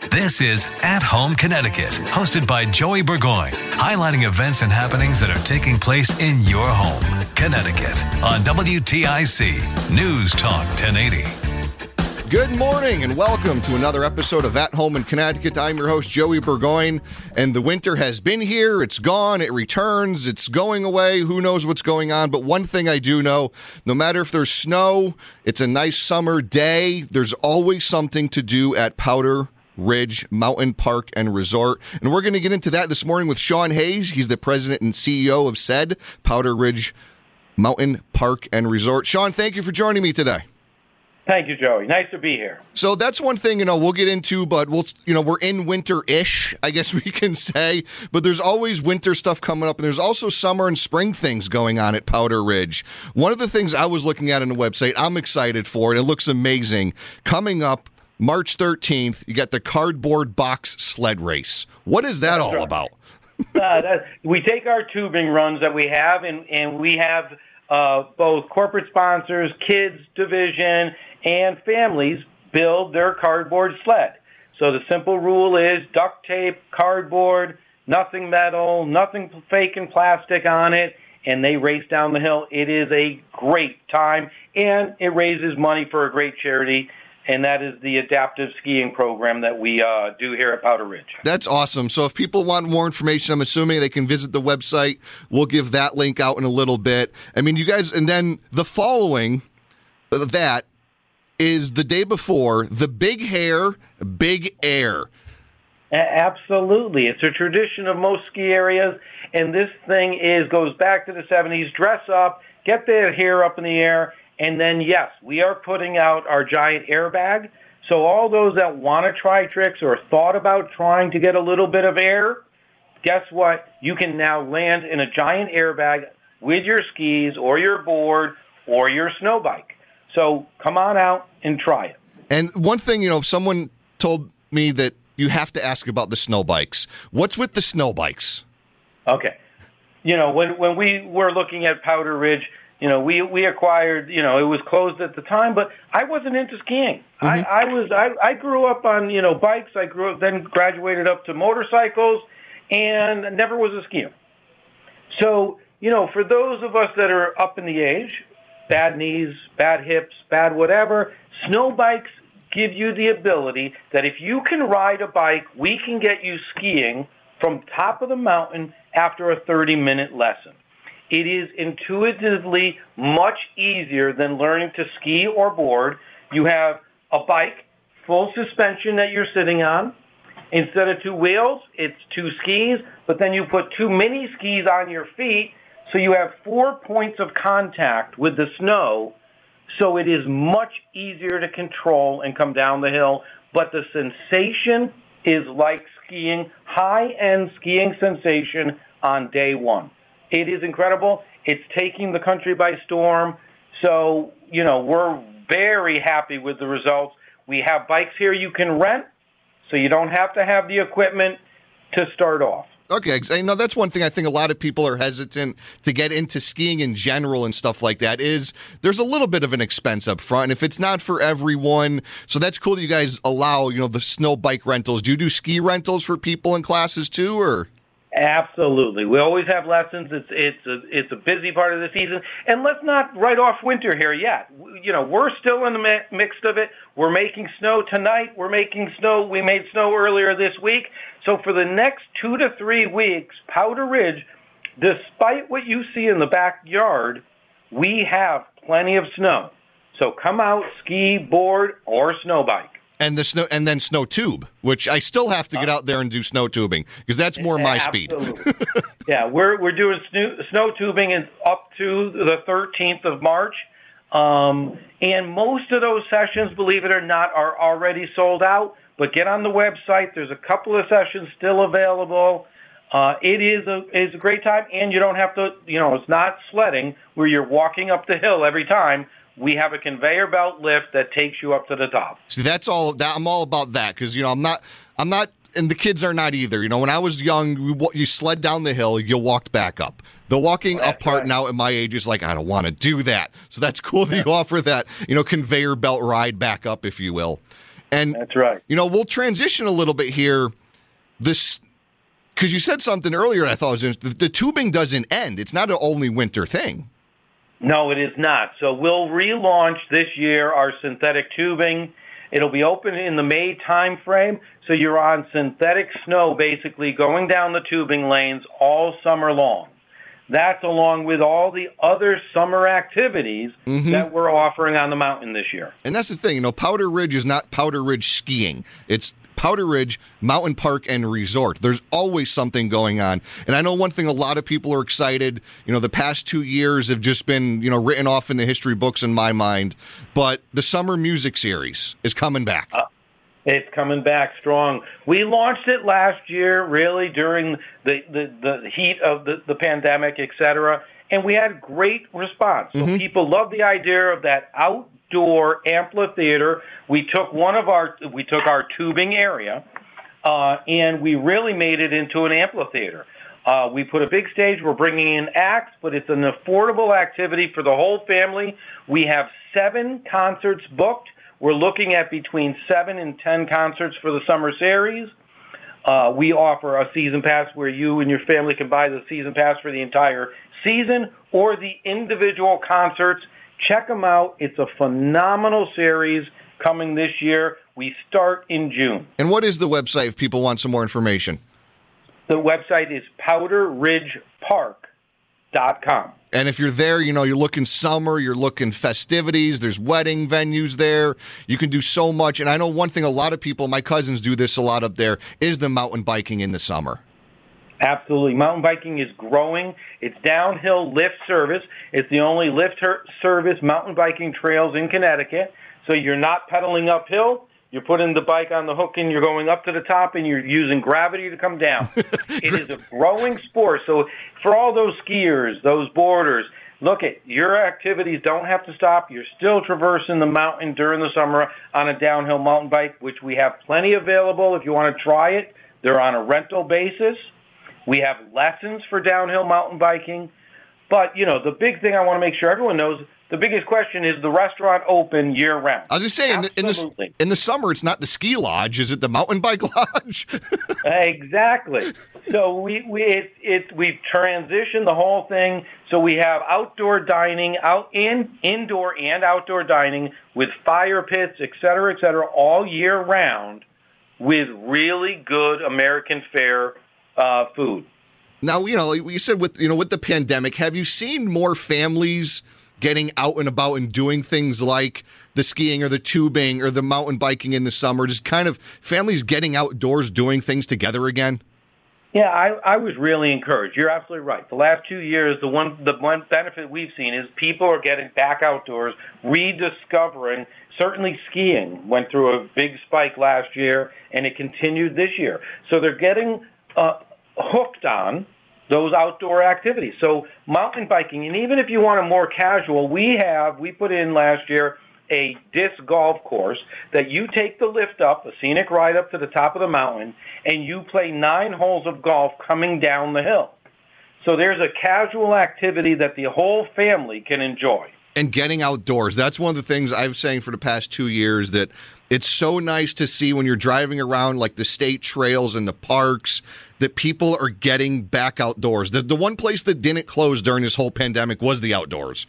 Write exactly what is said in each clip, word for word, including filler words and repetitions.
This is At Home Connecticut, hosted by Joey Burgoyne, highlighting events and happenings that are taking place in your home, Connecticut, on W T I C News Talk ten eighty. Good morning and welcome to another episode of At Home in Connecticut. I'm your host, Joey Burgoyne, and the winter has been here. It's gone. It returns. It's going away. Who knows what's going on? But one thing I do know, no matter if there's snow, it's a nice summer day, there's always something to do at Powder Ridge Mountain Park and Resort. And we're going to get into that this morning with Sean Hayes. He's the president and C E O of said Powder Ridge Mountain Park and Resort. Sean, thank you for joining me today. Thank you, Joey. Nice to be here. So that's one thing, you know, we'll get into, but we'll, you know, we're in winter-ish, I guess we can say, but there's always winter stuff coming up, and there's also summer and spring things going on at Powder Ridge. One of the things I was looking at on the website, I'm excited for, and it looks amazing. Coming up March thirteenth, you got the cardboard box sled race. What is that That's all right. about? uh, that, we take our tubing runs that we have, and, and we have uh, both corporate sponsors, kids division, and families build their cardboard sled. So the simple rule is duct tape, cardboard, nothing metal, nothing fake and plastic on it, and they race down the hill. It is a great time, and it raises money for a great charity, and that is the adaptive skiing program that we uh, do here at Powder Ridge. That's awesome. So if people want more information, I'm assuming they can visit the website. We'll give that link out in a little bit. I mean, you guys, and then the following that is the day before, the Big Hair, Big Air. A- absolutely. It's a tradition of most ski areas, and this thing is goes back to the seventies. Dress up, get the hair up in the air, and then, yes, we are putting out our giant airbag. So all those that want to try tricks or thought about trying to get a little bit of air, guess what? You can now land in a giant airbag with your skis or your board or your snow bike. So come on out and try it. And one thing, you know, someone told me that you have to ask about the snow bikes. What's with the snow bikes? Okay. You know, when when we were looking at Powder Ridge, you know, we we acquired, you know, it was closed at the time, but I wasn't into skiing. Mm-hmm. I, I was I, I grew up on, you know, bikes. I grew up, then graduated up to motorcycles, and never was a skier. So, you know, for those of us that are up in the age, bad knees, bad hips, bad whatever, snow bikes give you the ability that if you can ride a bike, we can get you skiing from top of the mountain after a thirty-minute lesson. It is intuitively much easier than learning to ski or board. You have a bike, full suspension that you're sitting on. Instead of two wheels, it's two skis, but then you put two mini skis on your feet, so you have four points of contact with the snow, so it is much easier to control and come down the hill. But the sensation is like skiing, high-end skiing sensation on day one. It is incredible. It's taking the country by storm. So, you know, we're very happy with the results. We have bikes here you can rent, so you don't have to have the equipment to start off. Okay, I know that's one thing I think a lot of people are hesitant to get into skiing in general and stuff like that is there's a little bit of an expense up front. And if it's not for everyone, so that's cool that you guys allow, you know, the snow bike rentals. Do you do ski rentals for people in classes too, or? Absolutely. We always have lessons. It's it's a, it's a busy part of the season. And let's not write off winter here yet. You know, we're still in the mi- mix of it. We're making snow tonight. We're making snow. We made snow earlier this week. So for the next two to three weeks, Powder Ridge, despite what you see in the backyard, we have plenty of snow. So come out, ski, board, or snow bike. And the snow, and then snow tube, which I still have to get out there and do snow tubing because that's more my speed. Yeah, we're we're doing snow, snow tubing is up to the thirteenth of March, um, and most of those sessions, believe it or not, are already sold out. But get on the website; there's a couple of sessions still available. Uh, it is a is a great time, and you don't have to. You know, it's not sledding where you're walking up the hill every time. We have a conveyor belt lift that takes you up to the top. See, that's all. That, I'm all about that because you know I'm not. I'm not, and the kids are not either. You know, when I was young, you, you sled down the hill, you walked back up. The walking That's up part right. now at my age is like I don't want to do that. So that's cool that you offer that. You know, conveyor belt ride back up, if you will. And that's right. You know, we'll transition a little bit here. This, because you said something earlier I thought was interesting. The, the tubing doesn't end. It's not an only winter thing. No, it is not. So we'll relaunch this year our synthetic tubing. It'll be open in the May time frame, so you're on synthetic snow basically going down the tubing lanes all summer long. That's along with all the other summer activities mm-hmm. that we're offering on the mountain this year. And that's the thing, you know, Powder Ridge is not Powder Ridge skiing. It's Powder Ridge Mountain Park and Resort. There's always something going on. And I know one thing, a lot of people are excited. You know, the past two years have just been, you know, written off in the history books in my mind. But the Summer Music Series is coming back. Uh, it's coming back strong. We launched it last year, really, during the, the, the heat of the, the pandemic, et cetera. And we had great response. So mm-hmm. people love the idea of that outdoor amphitheater. We took one of our, we took our tubing area, uh, and we really made it into an amphitheater. Uh, we put a big stage. We're bringing in acts, but it's an affordable activity for the whole family. We have seven concerts booked. We're looking at between seven and ten concerts for the summer series. Uh, we offer a season pass where you and your family can buy the season pass for the entire season or the individual concerts. Check them out. It's a phenomenal series coming this year. We start in June. And what is the website if people want some more information? The website is powder ridge park dot com. And if you're there, you know, you're looking summer, you're looking festivities, there's wedding venues there. You can do so much. And I know one thing a lot of people, my cousins do this a lot up there, is the mountain biking in the summer. Absolutely. Mountain biking is growing. It's downhill lift service. It's the only lift her- service mountain biking trails in Connecticut. So you're not pedaling uphill. You're putting the bike on the hook and you're going up to the top and you're using gravity to come down. It is a growing sport. So for all those skiers, those boarders, look at your activities don't have to stop. You're still traversing the mountain during the summer on a downhill mountain bike, which we have plenty available if you want to try it. They're on a rental basis. We have lessons for downhill mountain biking. But, you know, the big thing I want to make sure everyone knows, the biggest question is the restaurant open year-round. I was just saying, in the, in the summer, it's not the ski lodge. Is it the mountain bike lodge? Exactly. So we we it, it, we've transitioned the whole thing. So we have outdoor dining, out in indoor and outdoor dining with fire pits, et cetera, et cetera, all year round with really good American fare uh, food. Now, you know, you said with you know with the pandemic, have you seen more families getting out and about and doing things like the skiing or the tubing or the mountain biking in the summer, just kind of families getting outdoors doing things together again? Yeah, I, I was really encouraged. You're absolutely right. The last two years, the one the one benefit we've seen is people are getting back outdoors, rediscovering. Certainly skiing went through a big spike last year, and it continued this year. So they're getting uh, hooked on those outdoor activities. So mountain biking, and even if you want a more casual, we have, we put in last year a disc golf course that you take the lift up, a scenic ride up to the top of the mountain, and you play nine holes of golf coming down the hill. So there's a casual activity that the whole family can enjoy. And getting outdoors. That's one of the things I've been saying for the past two years, that it's so nice to see when you're driving around like the state trails and the parks that people are getting back outdoors. The, the one place that didn't close during this whole pandemic was the outdoors.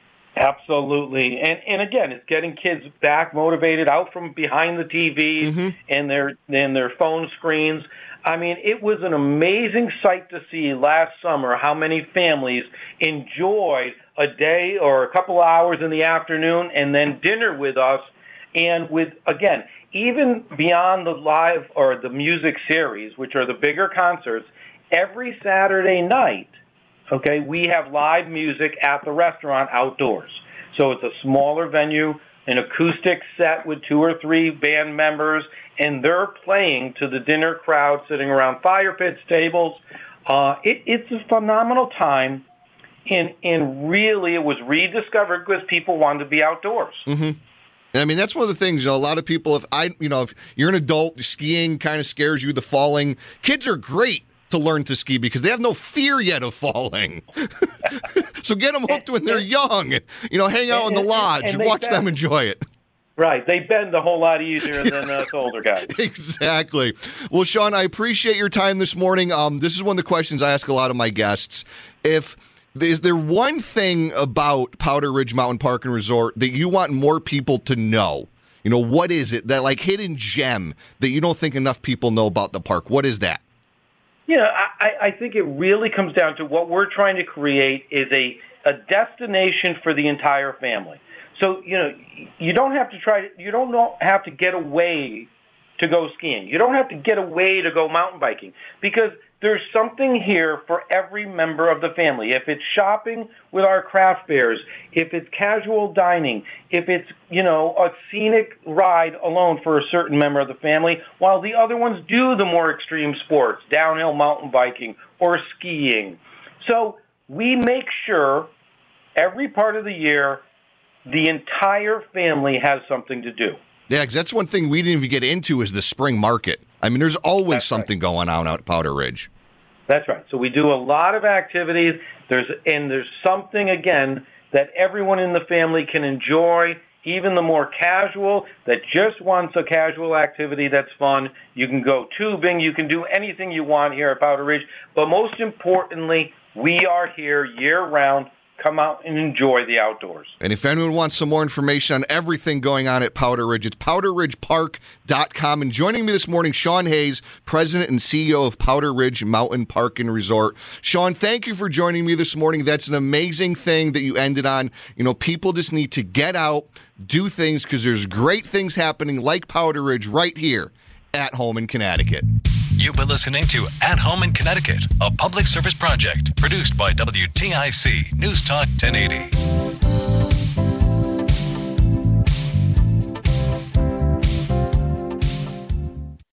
Absolutely. And and again, it's getting kids back motivated out from behind the T Vs mm-hmm. and their and their phone screens. I mean, it was an amazing sight to see last summer how many families enjoyed a day or a couple hours in the afternoon and then dinner with us. And with, again, even beyond the live or the music series, which are the bigger concerts, every Saturday night, okay, we have live music at the restaurant outdoors. So it's a smaller venue, an acoustic set with two or three band members, and they're playing to the dinner crowd sitting around fire pits, tables. Uh, it, it's a phenomenal time, and, and really it was rediscovered because people wanted to be outdoors. Mm-hmm. And I mean, that's one of the things, you know, a lot of people, if I, you know, if you're an adult, skiing kind of scares you, the falling. Kids are great to learn to ski because they have no fear yet of falling. So get them hooked when they're young. You know, hang out in the lodge, and watch them enjoy it. Right. They bend a whole lot easier than us older guys. Exactly. Well, Sean, I appreciate your time this morning. Um, this is one of the questions I ask a lot of my guests. If is there one thing about Powder Ridge Mountain Park and Resort that you want more people to know? You know, what is it, that like hidden gem that you don't think enough people know about the park? What is that? You know, I, I think it really comes down to what we're trying to create is a, a destination for the entire family. So, you know, you don't have to try, you don't know, have to get away to go skiing. You don't have to get away to go mountain biking because there's something here for every member of the family. If it's shopping with our craft fairs, if it's casual dining, if it's, you know, a scenic ride alone for a certain member of the family, while the other ones do the more extreme sports, downhill mountain biking or skiing. So we make sure every part of the year the entire family has something to do. Yeah, because that's one thing we didn't even get into is the spring market. I mean, there's always That's something right. going on out at Powder Ridge. That's right. So we do a lot of activities. There's and there's something, again, that everyone in the family can enjoy, even the more casual that just wants a casual activity that's fun. You can go tubing. You can do anything you want here at Powder Ridge. But most importantly, we are here year-round. Come out and enjoy the outdoors. And if anyone wants some more information on everything going on at Powder Ridge, it's powder ridge park dot com. And joining me this morning, Sean Hayes, President and C E O of Powder Ridge Mountain Park and Resort. Sean, thank you for joining me this morning. That's an amazing thing that you ended on. You know, people just need to get out, do things, because there's great things happening like Powder Ridge right here at home in Connecticut. You've been listening to At Home in Connecticut, a public service project produced by W T I C News Talk ten eighty.